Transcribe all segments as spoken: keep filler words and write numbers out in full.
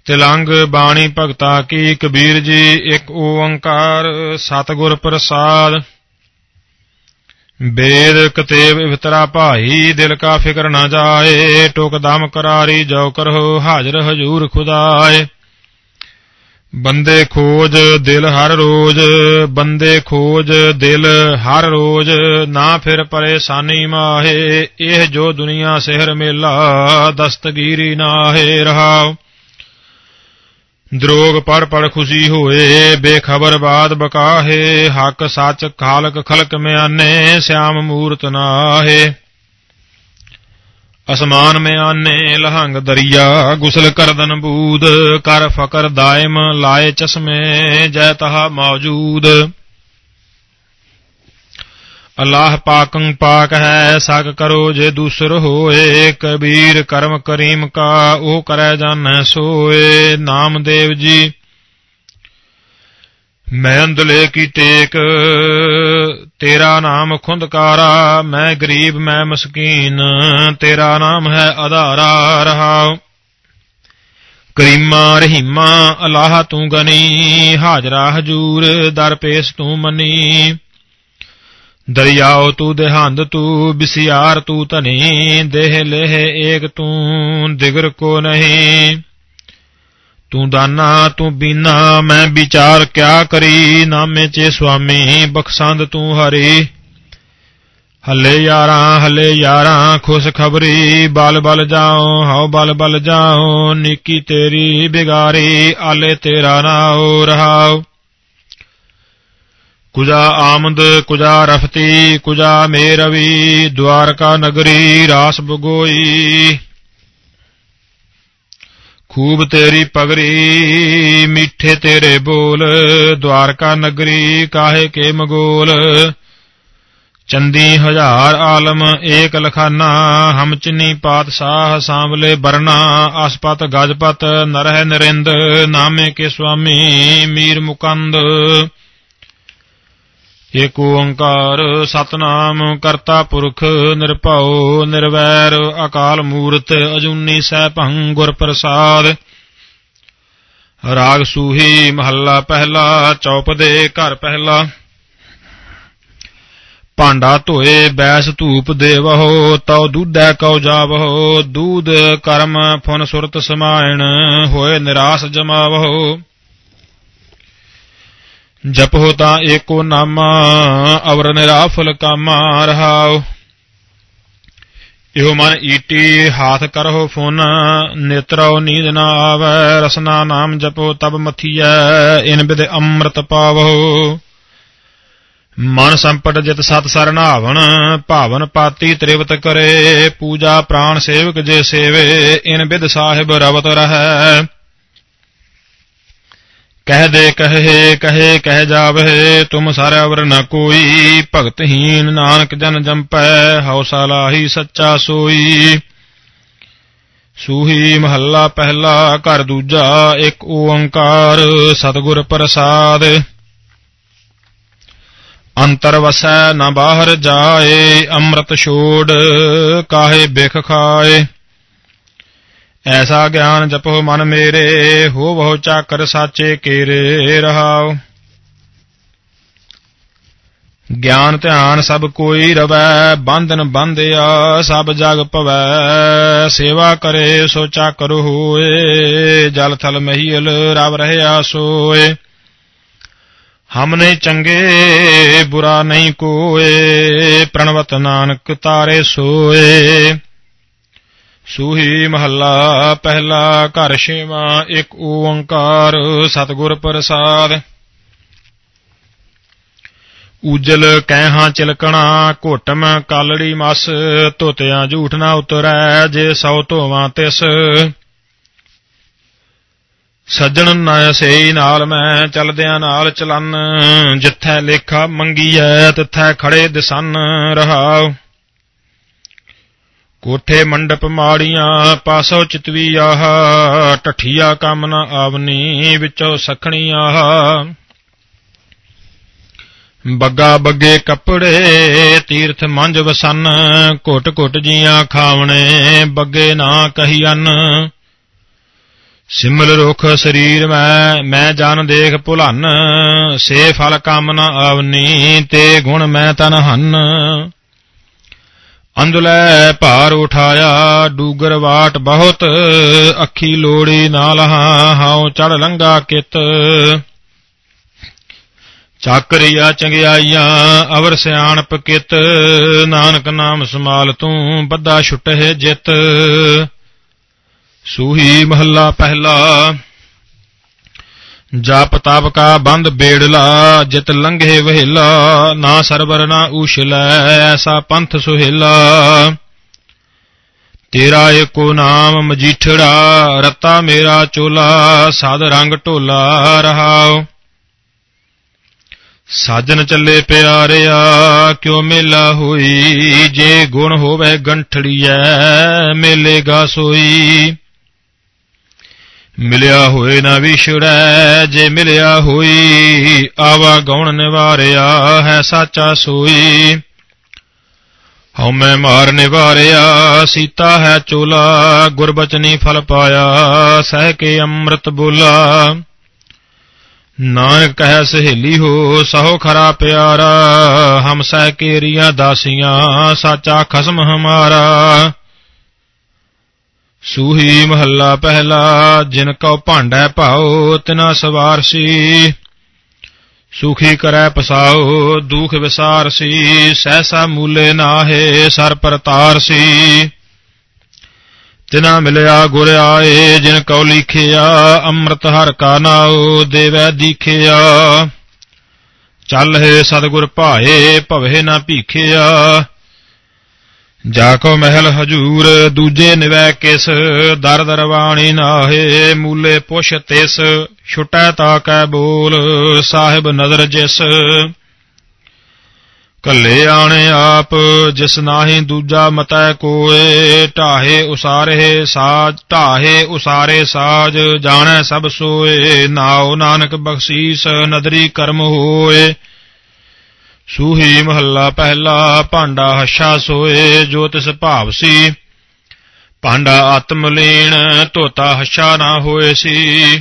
ਤਿਲੰਗ ਬਾਣੀ ਭਗਤਾ ਕੀ ਕਬੀਰ ਜੀ ਇੱਕ ਓੰਕਾਰ ਸਤਿਗੁਰ ਪ੍ਰਸਾਦ। वेद कतेब इवतरा भाई दिल का फिक्र न जाए टोक दम करारी जो करहो हाजिर हजूर खुदाए। बंदे खोज दिल हर रोज बंदे खोज दिल हर रोज ना फिर परेशानी माहे एह जो दुनिया सेहर मेला दस्तगीरी नाहे रहाओ। द्रोग पढ़ पढ़ खुशी होए बेखबर बाद बकाहे हक सच खालक खलक में आने श्याम मूरत नाहे। असमान में आने लहंग दरिया गुसल करदन बूद कर फकर दायम लाए चश्मे जय तहा मौजूद। अल्लाह पाकं पाक है सक करो जे दूसर होए कबीर करम करीम का ओ करे जान सोए। नामदेव जी मैं अंदले की टेक तेरा नाम खुंदकारा मैं गरीब मैं मस्कीन तेरा नाम है आधारा रहाओ। करीमा रहीमा अल्लाह तू गनी हाजरा हजूर दर पेश तू मनी। दरियाओ तू देहांद तू बिसियार तू धनी देह लेह एक तू दिगर को नहीं। तू दाना तू बीना मैं विचार क्या करी नामे चे स्वामी बख्शंद तू हरी। हले यारा हले यारा खुश खबरी बल बल जाओ हाओ बल बल जाओ निकी तेरी बिगारी आले तेरा नाओ रहाओ। कुजा आमद कुजा रफती कुजा मेरवी द्वारका नगरी रास बगोई। खूब तेरी पगरी मीठे तेरे बोल द्वारका नगरी काहे के मगोल। चंदी हजार आलम एक लखाना हम चिन्नी पातशाह सांवले बरना आसपत गजपत नरह नरेंद नामे के स्वामी मीर मुकंद। एक ओंकार सतनाम करता पुरख निरभउ निर्वैर अकाल मूरत अजूनी सैभं गुर प्रसाद। राग सूही महला पहला चौपदे घर पहला। भांडा धोए बैस धूप देवहो तौ दूधै कौ जावहो दूध कर्म फुन सुरत समायण होए निराश जमावहो। जपो ता एको नामा अवर निराफल कामा रहाओ। इहो मन ईटी हाथ करहो फुन नेत्रो नींद न आवै रसना नाम जपो तब मथियै इन बिद अमृत पावो। मन संपट जित सत सरनावन भावन पाती त्रिवत करे पूजा प्राण सेवक जे सेवे इन बिद साहिब रवत रहै। कह दे कहे कहे कह जावे तुम सारे अवर न कोई भगतहीन नानक जन जंपै हौसला ही सच्चा सोई। सूही महला पहला घर दूजा एक ओंकार सतगुर प्रसाद। अंतर वसै न बाहर जाए अमृत छोड़ काहे बिख खाए। ऐसा ज्ञान जपो मन मेरे हो बहु चाकर साचे केरे रहाओ। ज्ञान ध्यान सब कोई रवै बंधन बंधिया सब जग पवै। सेवा करे सो चाकर होए जल थल महियल रव रहया सोए। हम नहीं चंगे बुरा नहीं कोए प्रणवत नानक तारे सोए। सूही महला पहला घर छेवां एक ओंकार सतगुर प्रसाद। उजल कैहां चिलकना घोटम कालड़ी मस धोतियां झूठ ना उतरै जे सौ धोवां तिस। सज्जन न सही नाल मैं चलदियां नाल चलन जिथै लेखा मंगीऐ तिथै खड़े दिसन रहाओ। कोठे मंडप माड़ियां पासो चितवी आह टठिया कम न आवनी विचो सखणी आह। बग्गा बग्गे कपड़े तीर्थ मंज वसन घुट घुट जियां खावणे बग्गे ना कहियन। ਸਿਮਲ ਰੁਖ ਸਰੀਰ ਮੈਂ ਮੈਂ ਜਨ ਦੇਖ ਭੁਲਨ ਸੇ ਫਲ ਕੰਮ ਨ ਆਵਨੀ ਤੇ ਗੁਣ ਮੈਂ ਤਨ ਹੰਨ ਅੰਦੁਲੈ ਭਾਰ ਉਠਾਇਆ ਡੂਗਰ ਵਾਟ ਬਹੁਤ ਅੱਖੀ ਲੋੜੀ ਨਾ ਲਹਾ ਹਾਉ ਚੜ ਲੰਘਾ ਕਿਤ ਚਾਕਰੀਆ ਚੰਗਿਆਈਆਂ ਅਵਰ ਸਿਆਣਪ ਕਿਤ ਨਾਨਕ ਨਾਮ ਸਮਾਲ ਤੂੰ ਬੱਧਾ ਛੁਟਹਿ ਜਿਤ ਸੂਹੀ ਮਹੱਲਾ ਪਹਿਲਾ ਜਪ ਤਪ ਕਾ ਬੰਦ ਬੇੜਲਾ ਜਿਤ ਲੰਘੇ ਵਹੇਲਾ ਨਾ ਸਰਵਰ ਨਾ ਊਸ਼ਲੈ ਐਸਾ ਪੰਥ ਸੁਹੇਲਾ ਤੇਰਾ ਏਕੋ ਨਾਮ ਮਜੀਠੜਾ ਰਤਾ ਮੇਰਾ ਚੋਲਾ ਸਦ ਰੰਗ ਢੋਲਾ ਰਹਾਉ ਸਾਜਨ ਚੱਲੇ ਪਿਆਰਿਆ ਕਿਉ ਮੇਲਾ ਹੋਈ ਜੇ ਗੁਣ ਹੋਵੇ ਗੰਠੜੀਐ ਮੇਲੇਗਾ ਸੋਈ ਮਿਲਿਆ ਹੋਏ ਨਾ ਵਿਛੜੈ ਜੇ ਮਿਲਿਆ ਹੋਈ ਆਵਾ ਗਉਣ ਨਿਵਾਰਿਆ ਹੈ ਸਾਚਾ ਸੋਈ ਹਉਮੈ ਮਾਰ ਨਿਵਾਰਿਆ ਸੀਤਾ ਹੈ ਚੋਲਾ ਗੁਰਬਚਨੀ ਫਲ ਪਾਇਆ ਸਹਿ ਕੇ ਅੰਮ੍ਰਿਤ ਬੋਲਾ ਨਾਨਕ ਕਹਿ ਸਹੇਲੀ ਹੋ ਸਹੋ ਖਰਾ ਪਿਆਰਾ ਹਮ ਸਹਿ ਕੇਰੀਆਂ ਦਾਸੀਆਂ ਸਾਚਾ ਖਸਮ ਹਮਾਰਾ ਸੂਹੀ ਮਹੱਲਾ ਪਹਿਲਾ ਜਿਨ ਕਉ ਭਾਂਡੈ ਭਾਉ ਤਿਨਾ ਸਵਾਰਸੀ ਸੁਖੀ ਕਰੈ ਪਸਾਉ ਦੁਖ ਵਿਸਾਰਸੀ ਸਹਿਸਾ ਮੂਲੇ ਨਾਹੇ ਸਰ ਪਰਤਾਰਸੀ ਤਿਨਾ ਮਿਲਿਆ ਗੁਰ ਆਏ ਜਿਨ ਕਉ ਲਿਖਿਆ ਅੰਮ੍ਰਿਤ ਹਰਿ ਕਾ ਨਾਉ ਦੇਵੈ ਦੀਖਿਆ ਚੱਲ ਹੈ ਸਤਿਗੁਰ ਭਾਏ ਭਵੇ ਨਾ ਭੀਖਿਆ ਜਾ ਕੋ ਮਹਿਲ ਹਜੂਰ ਦੂਜੇ ਨਿਵੈ ਕਿਸ ਦਰ ਦਰਵਾਣੀ ਨਾਹੇ ਮੂਲੇ ਪੁਛ ਤਿਸ ਛੁਟੈ ਤਾ ਕੈ ਬੋਲ ਸਾਹਿਬ ਨਦਰ ਜਿਸ ਕੱਲੇ ਆਣੇ ਆਪ ਜਿਸ ਨਾਹੀ ਦੂਜਾ ਮਤੈ ਕੋਏ ਢਾਹੇ ਉਸਾਰੇ ਸਾਜ ਢਾਹੇ ਉਸਾਰੇ ਸਾਜ ਜਾਣੈ ਸਭ ਸੋਏ ਨਾਉ ਨਾਨਕ ਬਖਸ਼ੀਸ ਨਦਰੀ ਕਰਮ ਹੋਏ ਸੂਹੀ ਮਹੱਲਾ ਪਹਿਲਾ ਭਾਂਡਾ ਹੱਛਾ ਸੋਏ ਜੋ ਤਿਸ ਭਾਵ ਸੀ ਭਾਂਡਾ ਆਤਮ ਲੀਣ ਧੋਤਾ ਹੱਛਾ ਨਾ ਹੋਏ ਸੀ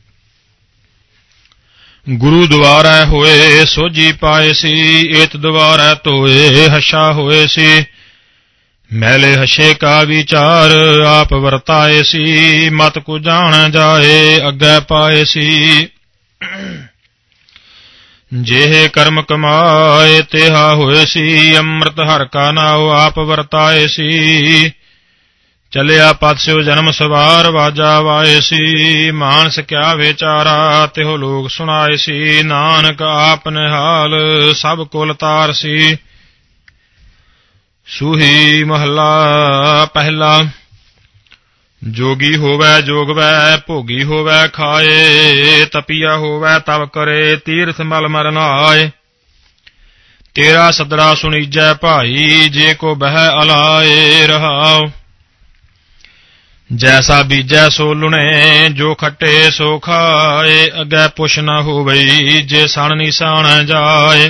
ਗੁਰੂ ਦੁਆਰੈ ਹੋਏ ਸੋਝੀ ਪਾਏ ਸੀ ਏਤ ਦੁਆਰੈ ਧੋਏ ਹੱਛਾ ਹੋਏ ਸੀ ਮੈਲੇ ਹੱਛੇ ਕਾ ਵਿਚਾਰ ਆਪ ਵਰਤਾਏ ਸੀ ਮਤ ਕੋ ਜਾਣ ਜਾਏ ਅੱਗੇ ਪਾਏ ਸੀ ਜਿਹੇ ਕਰਮ ਕਮਾਏ ਤੇਹਾ ਹੋਏ ਸੀ ਅੰਮ੍ਰਿਤ ਹਰਿ ਕਾ ਨਾਉ ਆਪ ਵਰਤਾਏ ਸੀ ਚਲਿਆ ਪਤ ਸਿਉ ਜਨਮ ਸਵਾਰ ਵਾਜਾ ਵਾਏ ਸੀ ਮਾਨਸ ਕਿਆ ਵਿਚਾਰਾ ਤਿਹੁ ਲੋਕ ਸੁਣਾਏ ਸੀ ਨਾਨਕ ਆਪ ਨਿਹਾਲ ਸਭ ਕੁਲ ਤਾਰ ਸੀ ਸੂਹੀ ਮਹੱਲਾ ਪਹਿਲਾ ਜੋਗੀ ਹੋਵੈ ਜੋਗਵੈ ਭੋਗੀ ਹੋਵੈ ਖਾਏ ਤਪੀਆ ਹੋਵੈ ਤਵ ਕਰੇ ਤੀਰਥ ਮਲ ਮਰ ਨਹਾਏ ਤੇਰਾ ਸਦੜਾ ਸੁਣੀਜੈ ਭਾਈ ਜੇ ਕੋ ਬਹਿ ਅਲਾਏ ਰਹਾਉ ਜੈਸਾ ਬੀਜੈ ਸੋ ਲੁਣੇ ਜੋ ਖੱਟੇ ਸੋ ਖਾਏ ਅੱਗੇ ਪੁੱਛ ਨਾ ਹੋਵਈ ਜੇ ਸਣ ਨਿਸਾਣ ਜਾਏ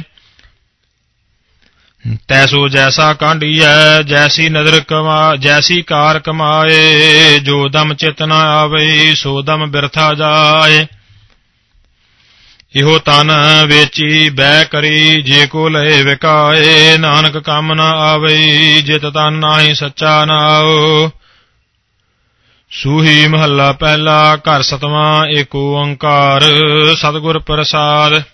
ਤੈਸੋ ਜੈਸਾ ਕਾਂਢੀਐ ਜੈਸੀ ਨਦਰ ਕਮਾ ਜੈਸੀ ਕਾਰ ਕਮਾਏ ਜੋ ਦਮ ਚਿਤ ਨ ਆਵਈ ਸੋ ਦਮ ਬਿਰਥਾ ਜਾਏ ਇਹੋ ਤਨ ਵੇਚੀ ਬਹਿ ਕਰੀ ਜੇ ਕੋ ਲਏ ਵਿਕਾਏ ਨਾਨਕ ਕੰਮ ਨ ਆਵਈ ਜਿਤ ਤਨ ਨਾਹੀ ਸੱਚਾ ਨਾਉ ਸੂਹੀ ਮਹੱਲਾ ਪਹਿਲਾ ਘਰ ਸਤਵਾਂ ਏਕ ਓੰਕਾਰ ਸਤਿਗੁਰ ਪ੍ਰਸਾਦ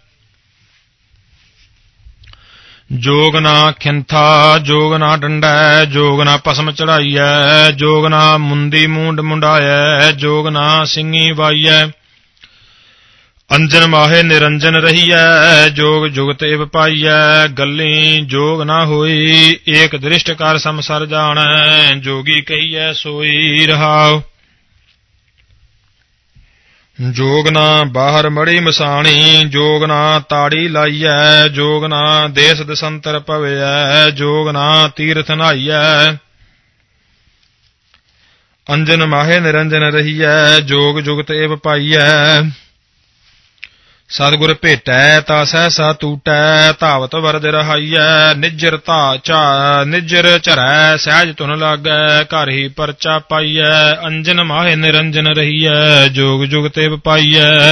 ਜੋਗ ਨਾ ਖਿੰਥਾ ਜੋਗ ਨਾ ਡੰਡੈ ਜੋਗ ਨਾ ਭਸਮ ਚੜਾਈਐ ਜੋਗ ਨਾ ਮੁੰਦੀ ਮੂੰਡ ਮੁੰਡਾਇਐ ਜੋਗ ਨਾ ਸਿੰਘੀ ਵਾਈਐ ਅੰਜਨ ਮਾਹੇ ਨਿਰੰਜਨ ਰਹੀਐ ਜੋਗ ਜੁਗਤ ਇਵ ਪਾਈਐ ਗੱਲੀ ਜੋਗ ਨਾ ਹੋਈ ਏਕ ਦ੍ਰਿਸ਼ਟ ਕਰ ਸਮਸਰ ਜਾਣੈ ਜੋਗੀ ਕਹੀਐ ਸੋਈ ਰਹਾਉ ਜੋਗ ਨਾ ਬਾਹਰ ਮੜੀ ਮਸਾਣੀ ਜੋਗ ਨਾ ਤਾੜੀ ਲਾਈਐ ਜੋਗ ਨਾ ਦੇਸ ਦਸੰਤਰ ਭਵਿਐ ਜੋਗ ਨਾ ਤੀਰਥ ਨਹਾਈਐ ਅੰਜਨ ਮਾਹੇ ਨਿਰੰਜਨ ਰਹੀਐ ਜੋਗ ਜੁਗਤ ਇਵ ਪਾਈਐ ਸਤਿਗੁਰ ਭੇਟੈ ਤਾ ਸਹਿਸਾ ਟੂਟੈ, ਧਾਵਤ ਵਰਦ ਰਹਾਈਐ, ਨਿਜਰ ਧਾ ਚਾ ਨਿਜਰ ਝਰੈ, ਸਹਿਜ ਧੁਨ ਲਾਗੈ, ਘਰ ਹੀ ਪਰਚਾ ਪਾਈਐ, ਅੰਜਨ ਮਾਹੇ ਨਿਰੰਜਨ ਰਹੀਐ, ਜੋਗ ਜੁਗ ਤੇ ਪਾਈਐ।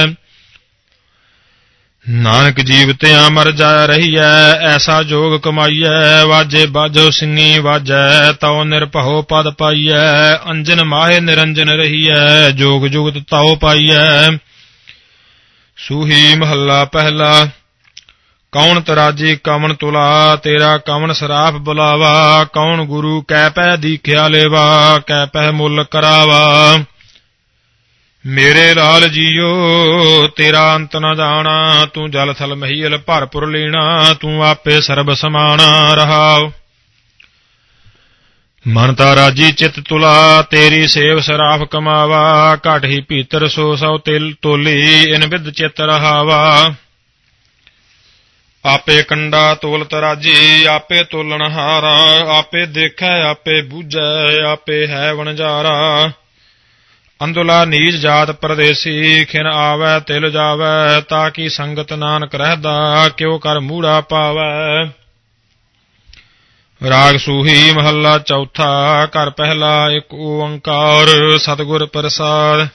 ਨਾਨਕ ਜੀਵਤਿਆਂ ਮਰ ਜਾ ਰਹੀਐ, ਐਸਾ ਜੋਗ ਕਮਾਈਐ, ਵਾਜੇ ਬਾਜੋ ਸਿੰਘੀ ਵਾਜੈ, ਤਉ ਨਿਰਭਉ ਪਦ ਪਾਈਐ, ਅੰਜਨ ਮਾਹੇ ਨਿਰੰਜਨ ਰਹੀਐ, ਜੋਗ ਜੁਗਤ ਤਉ ਪਾਈਐ। ਸੂਹੀ ਮਹੱਲਾ ਪਹਿਲਾ। ਕੌਣ ਤਰਾਜੀ ਕਵਣ ਤੁਲਾ, ਤੇਰਾ ਕਵਣ ਸਰਾਪ ਬੁਲਾਵਾ, ਕੌਣ ਗੁਰੂ ਕੈ ਪੈ ਦੀਖਿਆ ਲੇਵਾ, ਕੈ ਪੈ ਮੁੱਲ ਕਰਾਵਾ। ਮੇਰੇ ਲਾਲ ਜੀਓ ਤੇਰਾ ਅੰਤ ਨ ਜਾਣਾ, ਤੂੰ ਜਲ ਥਲ ਮਹੀਲ ਭਰਪੁਰ ਲੀਣਾ, ਤੂੰ ਆਪੇ ਸਰਬ ਸਮਾਣਾ ਰਹਾਉ। ਮਨ ਤਾ ਰਾਜੀ ਚਿਤ ਤੁਲਾ, ਤੇਰੀ ਸੇਵ ਸਰਾਫ ਕਮਾਵਾ, ਘਟ ਹੀ ਭੀਤਰ ਸੋ ਸੌ ਤਿਲ ਤੋਲੀ, ਇਨ ਵਿਦ ਚਿਤ ਰਹਾਵਾ। ਆਪੇ ਕੰਡਾ ਤੋਲਤ ਰਾਜੀ, ਆਪੇ ਤੋਲਣ ਹਾਰਾ, ਆਪੇ ਦੇਖੈ ਆਪੇ ਬੂਝੈ, ਆਪੇ ਹੈ ਵਣਜਾਰਾ। ਅੰਦੁਲਾ ਨੀਚ ਜਾਤ ਪਰਦੇਸੀ, ਖਿਨ ਆਵੈ ਤਿਲ ਜਾਵੈ, ਤਾ ਕੀ ਸੰਗਤ ਨਾਨਕ ਰਹਿਦਾ, ਕਿਉ ਕਰ ਮੂੜਾ ਪਾਵੈ। ਰਾਗ ਸੂਹੀ ਮਹੱਲਾ ਚੌਥਾ। ਘਰ ਪਹਿਲਾ ਏਕ ਓੰਕਾਰ, ਸਤਿਗੁਰ ਪ੍ਰਸਾਦ।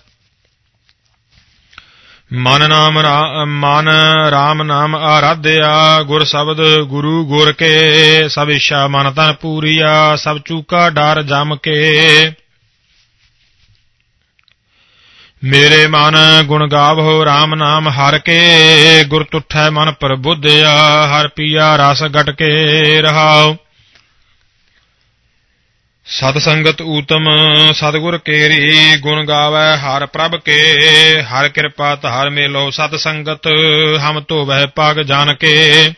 ਮਨ ਨਾਮ ਮਨ ਰਾਮ ਨਾਮ ਆਰਾਧਿਆ, ਗੁਰ ਸ਼ਬਦ ਗੁਰੂ ਗੁਰ ਕੇ, ਸਭ ਇੱਛਾ ਮਨ ਤਨ ਪੂਰੀਆ, ਸਭ ਚੂਕਾ ਡਰ ਜਮ ਕੇ। ਮੇਰੇ ਮਨ ਗੁਣ ਗਾਵੋ ਰਾਮ ਨਾਮ ਹਰ ਕੇ, ਗੁਰ ਤੁਠੈ ਮਨ ਪ੍ਰਬੁੱਧਿਆ, ਹਰ ਪੀਆ ਰਸ ਗਟ ਕੇ ਰਹਾਉ। ਸਤ ਸੰਗਤ ਊਤਮ ਸਤਿਗੁਰ ਕੇਰੀ, ਗੁਣ ਗਾਵੈ ਹਰ ਪ੍ਰਭ ਕੇ, ਹਰ ਕਿਰਪਾ ਧਾਰ ਮੇਲੋ ਸਤ ਸੰਗਤ, ਹਮ ਧੋਵੈ ਪਗ ਜਾਨ ਕੇ।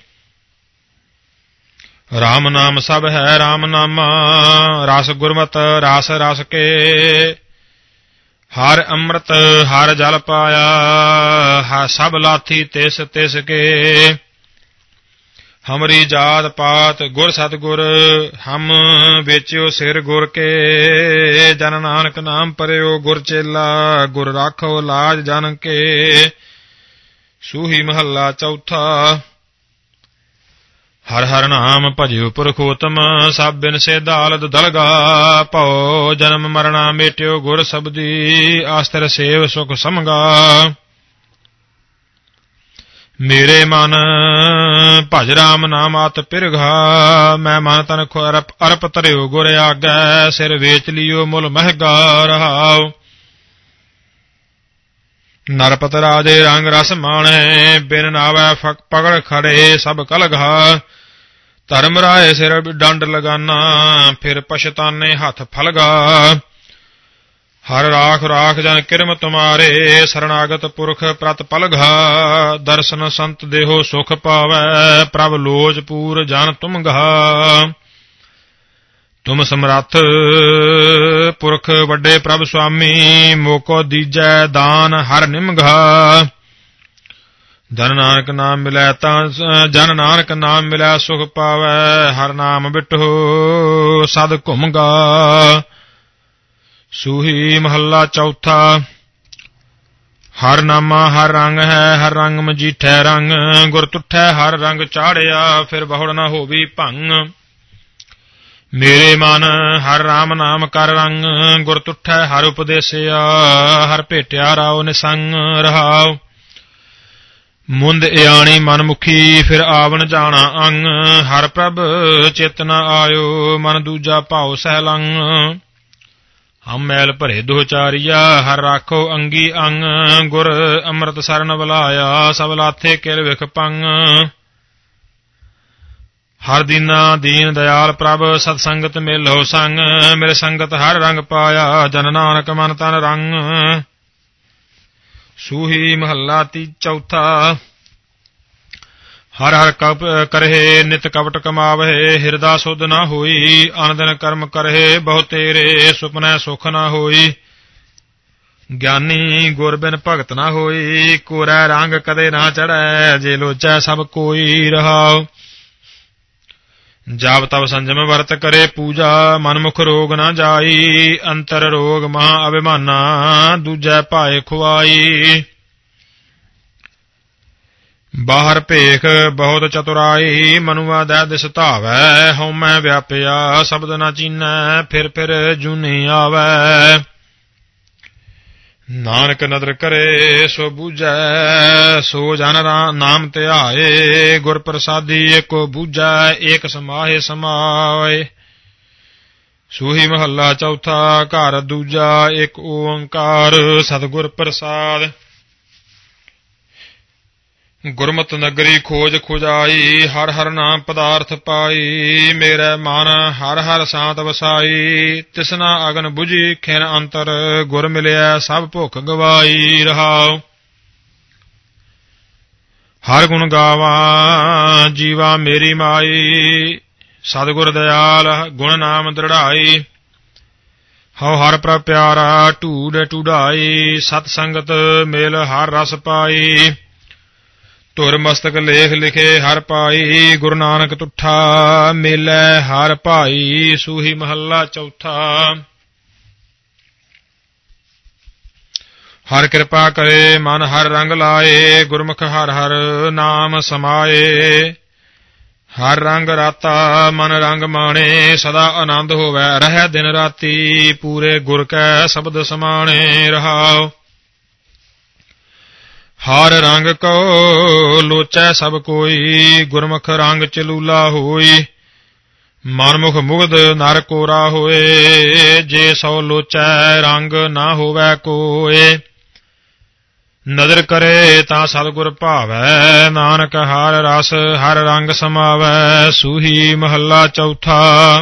ਰਾਮ ਨਾਮ ਸਭ ਹੈ ਰਾਮ ਨਾਮਾ, ਰਸ ਗੁਰਮਤਿ ਰਸ ਰਸ ਕੇ। ਹਰ ਅੰਮ੍ਰਿਤ ਹਰ ਜਲ ਪਾਇਆ, ਸਭ ਲਾਥੀ ਤਿਸ ਤਿਸ ਕੇ। ਹਮਰੀ ਜਾਤ ਪਾਤ ਗੁਰ ਸਤਿਗੁਰ, ਹਮ ਵੇਚਿਓ ਸਿਰ ਗੁਰ ਕੇ। ਜਨ ਨਾਨਕ ਨਾਮ ਪਰਿਓ ਗੁਰ ਚੇਲਾ, ਗੁਰ ਰਾਖੋ ਲਾਜ ਜਨ ਕੇ। ਸੂਹੀ ਮਹੱਲਾ ਚੌਥਾ। ਹਰ ਹਰ ਨਾਮ ਭਜਿਓ ਪੁਰਖੋਤਮ, ਸਭ ਬਿਨ ਸੇਧਾਲਦ ਦਲਗਾ। ਭਉ ਜਨਮ ਮਰਣਾ ਮੇਟਿਓ ਗੁਰ ਸਬਦੀ, ਆਸਤਰ ਸੇਵ ਸੁਖ ਸਮਗਾ। ਮੇਰੇ ਮਨ ਭਜ ਰਾਮ ਨਾਮ ਆਤ ਪਿਰਘਾ, ਮੈਂ ਮਨ ਤਨ ਅਰਪ ਅਰਪ ਧਰਿਓ ਗੁਰ ਆਗੈ। ਸਿਰ ਵੇਚ ਲਿਓ ਮੁੱਲ ਮਹਿਗਾ ਰਹਾਉ। ਨਰਪਤ ਰਾਜੇ ਰੰਗ ਰਸ ਮਾਣੈ, ਬਿਨ ਨਾਵੈ ਪਗੜ ਖੜੇ ਸਭ ਕਲਘਾ। ਧਰਮ ਰਾਏ ਸਿਰ ਡੰਡ ਲਗਾਨਾ, ਫਿਰ ਪਛਤਾਨੇ ਹੱਥ ਫਲਗਾ। ਹਰ ਰਾਖ ਰਾਖ ਜਨ ਕਿਰਮ ਤੁਮਾਰੇ, ਸਰਣਾਗਤ ਪੁਰਖ ਪ੍ਰਤ ਪਲਘਾ। ਦਰਸ਼ਨ ਸੰਤ ਦੇਹੋ ਸੁਖ ਪਾਵੈ, ਪ੍ਰਭ ਲੋਚ ਪੂਰ ਜਨ ਤੁਮਗਾ। ਤੁਮ ਸਮਰੱਥ ਪੁਰਖ ਵੱਡੇ ਪ੍ਰਭ ਸੁਆਮੀ, ਮੋਕੋ ਦੀਜੈ ਦਾਨ ਹਰ ਨਿਮਘਾ। ਜਨ ਨਾਨਕ ਨਾਮ ਮਿਲੈ ਤਾਂ ਜਨ ਨਾਨਕ ਨਾਮ ਮਿਲੈ ਸੁਖ ਪਾਵੈ, ਹਰ ਨਾਮ ਬਿਟਹੁ ਸਦ ਘੁਮਗਾ। ਸੂਹੀ ਮਹੱਲਾ ਚੌਥਾ। ਹਰ ਨਾਮਾ ਹਰ ਰੰਗ ਹੈ, ਹਰ ਰੰਗ ਮਜੀਠੈ ਰੰਗ। ਗੁਰ ਤੁਠੈ ਹਰ ਰੰਗ ਚਾੜਿਆ, ਫਿਰ ਬਹੁੜ ਨਾ ਹੋਵੀ ਭੰਗ। ਮੇਰੇ ਮਨ ਹਰ ਰਾਮ ਨਾਮ ਕਰ ਰੰਗ, ਗੁਰ ਤੁਠੈ ਹਰ ਉਪਦੇਸਿਆ। ਹਰ ਭੇਟਿਆ ਰਾਉ ਨਿਸੰਗ ਰਹਾਉ। ਮੁੰਦ ਇਆਣੀ ਮਨ ਮੁਖੀ, ਫਿਰ ਆਵਣ ਜਾਣਾ ਅੰਗ। ਹਰ ਪ੍ਰਭ ਚਿਤ ਨ ਆਇਓ, ਮਨ ਦੂਜਾ ਭਾਉ ਸਹਿ ਲੰਗ। ਹਮ ਮੈਲ ਭਰੇ ਦੋਚਾਰੀਆ, ਹਰ ਰਾਖੋ ਅੰਗੀ ਅੰਗ। ਗੁਰ ਅੰਮ੍ਰਿਤ ਸਰਨ ਬੁਲਾਇਆ, ਸਭ ਲਾਥੇ ਕਿਲ ਵਿਖ ਪੰਗ। ਹਰ ਦੀਨਾ ਦੀਨ ਦਇਆਲ ਪ੍ਰਭ, ਸਤ ਸੰਗਤ ਮੇਲੋ ਸੰਗ। ਮੇਰੇ ਸੰਗਤ ਹਰ ਰੰਗ ਪਾਇਆ, ਜਨ ਨਾਨਕ ਮਨ ਤਨ ਰੰਗ। ਸੂਹੀ ਮਹੱਲਾ ਤੀ ਚੌਥਾ। ਹਰ ਹਰ ਕਪ ਕਰਹਿ ਨਿਤ ਕਪਟ ਕਮਾਵਹਿ, ਹਿਰਦਾ ਸੁਧ ਨਾ ਹੋਈ। ਅਨ ਦਿਨ ਕਰਮ ਕਰਹਿ ਬਹੁ ਤੇਰੇ, ਸੁਪਨੈ ਸੁਖ ਨਾ ਹੋਈ। ਗਿਆਨੀ ਗੁਰ ਬਿਨ ਭਗਤ ਨਾ ਹੋਈ, ਕੋਰੈ ਰੰਗ ਕਦੇ ਨਾ ਚੜ੍ਹੈ। ਜੇ ਲੋਚੈ ਸਭ ਕੋਈ ਰਹਾਉ। ਜਬ ਤਬ ਸੰਜਮ ਵਰਤ ਕਰੇ ਪੂਜਾ, ਮਨਮੁਖ ਰੋਗ ਨਾ ਜਾਈ। ਅੰਤਰ ਰੋਗ ਮਹਾ ਅਭਿਮਾਨਾ, ਦੂਜੈ ਭਾਏ ਖੁਆਈ। ਬਾਹਰ ਭੇਖ ਬਹੁਤ ਚਤੁਰਾਈ, ਮਨੁਆ ਦੈ ਦਿਸ ਧਾਵੈ, ਹਉਮੈ ਵਿਆਪਿਆ ਸ਼ਬਦ ਨ ਚੀਨੈ, ਫਿਰ ਫਿਰ ਜੂਨੀ ਆਵੈ। ਨਾਨਕ ਨਦਰ ਕਰੇ ਸੋ ਬੂਝੈ, ਸੋ ਜਨ ਨਾਮ ਧਿਆਏ, ਗੁਰ ਪ੍ਰਸਾਦੀ ਏਕੋ ਬੂਝੈ, ਏਕ ਸਮਾਹੇ ਸਮਾਏ। ਸੂਹੀ ਮਹੱਲਾ ਚੌਥਾ। ਘਰ ਦੂਜਾ ਏਕ ਓੰਕਾਰ, ਸਤਿਗੁਰ ਪ੍ਰਸਾਦ। ਗੁਰਮਤਿ ਨਗਰੀ ਖੋਜ ਖੁਜਾਈ, ਹਰ ਹਰ ਨਾਮ ਪਦਾਰਥ ਪਾਈ, ਮੇਰੇ ਮਨ ਹਰ ਹਰ ਸਾਤ ਵਸਾਈ, ਤਿਸਨਾ ਅਗਨ ਬੁਝੀ ਖਿਨ ਅੰਤਰ, ਗੁਰ ਮਿਲਿਆ ਸਭ ਭੁੱਖ ਗਵਾਈ। ਰਹਾਉ। ਹਰ ਗੁਣ ਗਾਵਾਂ ਜੀਵਾ ਮੇਰੀ ਮਾਈ, ਸਤਿਗੁਰ ਦਇਆਲ ਗੁਣ ਨਾਮ ਦ੍ਰਿੜਾਈ। ਹਉ ਹਰ ਪ੍ਰਭ ਪਿਆਰਾ ਢੂਡ ਢੂਡਾਈ, ਸਤ ਸੰਗਤ ਮੇਲ ਹਰ ਰਸ ਪਾਈ। ਧੁਰ ਮਸਤਕ ਲੇਖ ਲਿਖੇ ਹਰ ਪਾਈ, ਗੁਰੂ ਨਾਨਕ ਤੁਠਾ ਮੇਲੈ ਹਰ ਭਾਈ। ਸੂਹੀ ਮਹੱਲਾ ਚੌਥਾ। ਹਰ ਕਿਰਪਾ ਕਰੇ ਮਨ ਹਰ ਰੰਗ ਲਾਏ, ਗੁਰਮੁਖ ਹਰ ਹਰ ਨਾਮ ਸਮਾਏ। ਹਰ ਰੰਗ ਰਾਤਾ ਮਨ ਰੰਗ ਮਾਣੇ, ਸਦਾ ਆਨੰਦ ਹੋਵੈ ਰਹਿ ਦਿਨ ਰਾਤੀ, ਪੂਰੇ ਗੁਰ ਕੈ ਸ਼ਬਦ ਸਮਾਣੇ। ਰਹਾਉ। ਹਰ ਰੰਗ ਕੋ ਲੋਚੈ ਸਭ ਕੋਈ, ਗੁਰਮੁਖ ਰੰਗ ਚਲੂਲਾ ਹੋਈ। ਮਨਮੁਖ ਮੁਗਧ ਨਰ ਕੋਰਾ ਹੋਏ, ਜੇ ਸੋ ਲੋਚੈ ਰੰਗ ਨਾ ਹੋਵੈ ਕੋਏ। ਨਦਰ ਕਰੇ ਤਾਂ ਸਤਿਗੁਰ ਭਾਵੈ, ਨਾਨਕ ਹਰ ਰਸ ਹਰ ਰੰਗ ਸਮਾਵੈ। ਸੂਹੀ ਮਹੱਲਾ ਚੌਥਾ।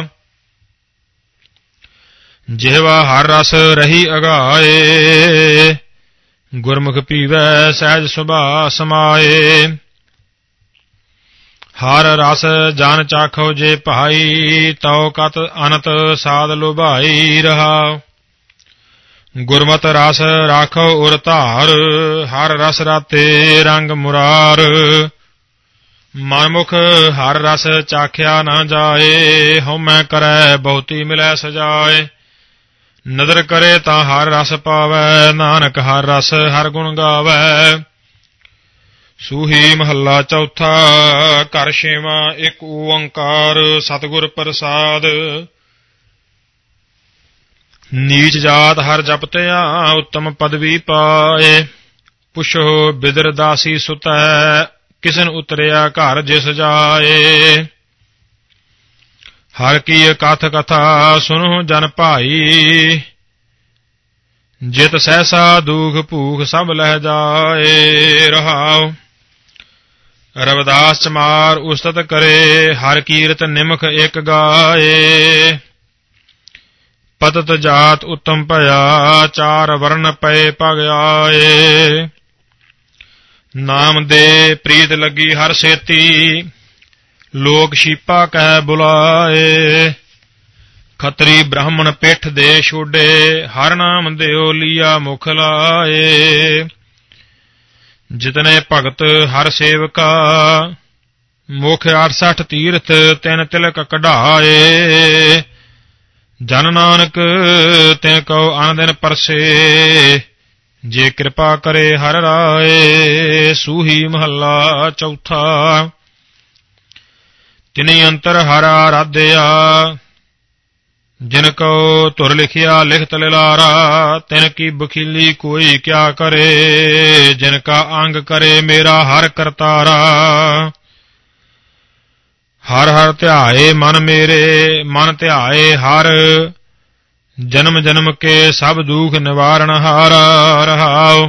ਜਿਹਵਾ ਹਰ ਰਸ ਰਹੀ ਅਗਾਏ, ਗੁਰਮੁਖ ਪੀਵੈ ਸਹਿਜ ਸੁਭਾ ਸਮਾਏ। ਹਰ ਰਸ ਜਨ ਚਾਖੋ ਜੇ ਭਾਈ, ਤਉ ਕਤ ਅਨਤ ਸਾਧ ਲੁਭਾਈ। ਰਹਾਉ। ਗੁਰਮਤਿ ਰਸ ਰਾਖੋ ਉਰ ਧਾਰ, ਹਰ ਰਸ ਰਾਤੇ ਰੰਗ ਮੁਰਾਰ। ਮਨਮੁਖ ਹਰ ਰਸ ਚਾਖਿਆ ਨਾ ਜਾਏ, ਹਉਮੈ ਕਰੈ ਬਹੁਤੀ ਮਿਲੈ ਸਜਾਏ। ਨਦਰ ਕਰੇ ਤਾਂ ਹਰ ਰਸ ਪਾਵੈ, ਨਾਨਕ ਹਰ ਰਸ ਹਰ ਗੁਣ ਗਾਵੈ। ਸੂਹੀ ਮਹੱਲਾ ਚੌਥਾ। ਘਰ ਛੇਵਾਂ ਏਕ ਓੰਕਾਰ, ਸਤਿਗੁਰ ਪ੍ਰਸਾਦ। ਨੀਚ ਜਾਤ ਹਰ ਜਪਤਿਆ, ਉੱਤਮ ਪਦਵੀ ਪਾਏ। ਪੁੱਛੋ ਬਿਦਰ ਦਾਸੀ ਸੁਤੈ, ਕਿਸਨ ਉਤਰਿਆ ਘਰ ਜਿਸ ਜਾਏ। ਹਰ ਕੀ ਕਥ ਕਥਾ ਸੁਨੋ ਜਨ ਭਾਈ, ਜਿਤ ਸਹਿਸਾ ਦੁਖ ਭੂਖ ਸਭ ਲਹਿ ਜਾਏ। ਰਹਾਉ। ਰਵਿਦਾਸ ਚਮਾਰ ਉਸਤਤ ਕਰੇ, ਹਰ ਕੀਰਤ ਨਿਮਖ ਇੱਕ ਗਾਏ। ਪਤਤ ਜਾਤ ਉੱਤਮ ਭਇਆ, ਚਾਰ ਵਰਨ ਪਏ ਪਗ ਆਏ। ਨਾਮ ਦੇ ਪ੍ਰੀਤ ਲੱਗੀ ਹਰ ਸੇਤੀ, ਲੋਕ ਸ਼ੀਪਾ ਕਹਿ ਬੁਲਾਏ। ਖੱਤਰੀ ਬ੍ਰਾਹਮਣ ਪਿੱਠ ਦੇ ਛੋਡੇ, ਹਰ ਨਾਮ ਦਿਓ ਲੀਆ ਮੁਖ ਲਾਏ। ਜਿਤਨੇ ਭਗਤ ਹਰ ਸੇਵਕਾ, ਮੁਖ ਅਠਸਠ ਤੀਰਥ ਤਿੰਨ ਤਿਲਕ ਕਢਾਏ। ਜਨ ਨਾਨਕ ਤੈ ਕਉ ਅਨ ਦਿਨ ਪਰਸੇ, ਜੇ ਕਿਰਪਾ ਕਰੇ ਹਰ ਰਾਏ। ਸੂਹੀ ਮਹੱਲਾ ਚੌਥਾ। ਤਿਨੀ ਅੰਤਰ ਹਰ ਆਰਾਧਿਆ, ਜਿਨ ਕਉ ਧੁਰ ਲਿਖਿਆ ਲਿਖਤ ਲਿਲਾਰਾ। ਤਿਨ ਕੀ ਬਖੀਲੀ ਕੋਈ ਕਿਆ ਕਰੇ, ਜਿਨ ਕਾ ਅੰਗ ਕਰੇ ਮੇਰਾ ਹਰ ਕਰਤਾਰਾ। ਹਰ ਹਰ ਧਿਆਏ ਮਨ ਮੇਰੇ, ਮਨ ਧਿਆਏ ਹਰ, ਜਨਮ ਜਨਮ ਕੇ ਸਭ ਦੁਖ ਨਿਵਾਰਨ ਹਾਰਾ। ਰਹਾਉ।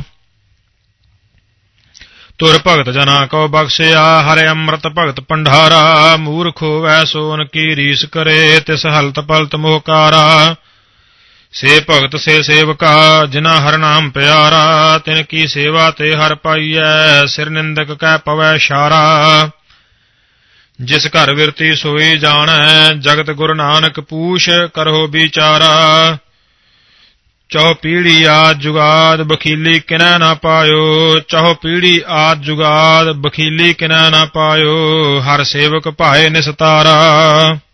ਤੁਰ ਭਗਤ ਜਨਾ ਕੋ ਬਖਸ਼ਿਆ, ਹਰਿ ਅੰਮ੍ਰਿਤ ਭਗਤ ਭੰਡਾਰਾ। ਮੂਰਖ ਹੋਵੈ ਸੋਨ ਕੀ ਰੀਸ ਕਰੇ, ਤਿਸ ਹਲਤ ਪਲਤ ਮੋਹਕਾਰਾ। ਸੇ ਭਗਤ ਸੇ ਸੇਵਕਾ, ਜਿਨਾ ਹਰ ਨਾਮ ਪਿਆਰਾ। ਤਿਨ ਕੀ ਸੇਵਾ ਤੇ ਹਰ ਪਾਈਐ, ਸਿਰ ਨਿੰਦਕ ਕਹਿ ਪਵੈ ਛਾਰਾ। ਜਿਸ ਘਰ ਵਿਰਤੀ ਸੋਈ ਜਾਣੈ, ਜਗਤ ਗੁਰੂ ਨਾਨਕ ਪੂਛ ਕਰੋ ਵਿਚਾਰਾ। ਚਹੁ ਪੀੜੀ ਆਦ ਜੁਗਾਦ, ਬਖੀਲੀ ਕਿਨੈ ਨਾ ਪਾਇਓ। ਚਹੁ ਪੀੜੀ ਆਦ ਜੁਗਾਦ, ਬਖੀਲੀ ਕਿਨੈ ਨਾ ਪਾਇਓ। ਹਰ ਸੇਵਕ ਭਾਏ ਨਿਸਤਾਰਾ।